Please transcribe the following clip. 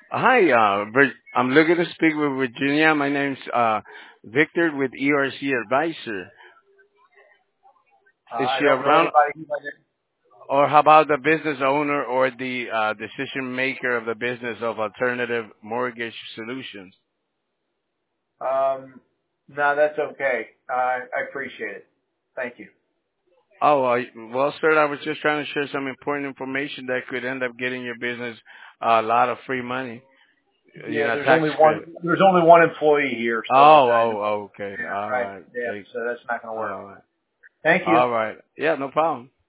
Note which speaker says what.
Speaker 1: Hi, I'm looking to speak with Virginia. My name's Victor with ERC Advisor. Is
Speaker 2: I
Speaker 1: she
Speaker 2: don't know
Speaker 1: around?
Speaker 2: anybody who might.
Speaker 1: Or how about the business owner or the decision maker of the business of alternative mortgage solutions?
Speaker 2: No, that's okay. I appreciate it. Thank you.
Speaker 1: Oh, well, sir, I was just trying to share some important information that could end up getting your business a lot of free money,
Speaker 2: Yeah,
Speaker 1: tax credit.
Speaker 2: there's only one employee here,
Speaker 1: Oh,
Speaker 2: so
Speaker 1: oh, okay.
Speaker 2: yeah,
Speaker 1: All
Speaker 2: right.
Speaker 1: right.
Speaker 2: Yeah, so that's not going to work.
Speaker 1: All right.
Speaker 2: Thank you.
Speaker 1: All right. Yeah, no problem.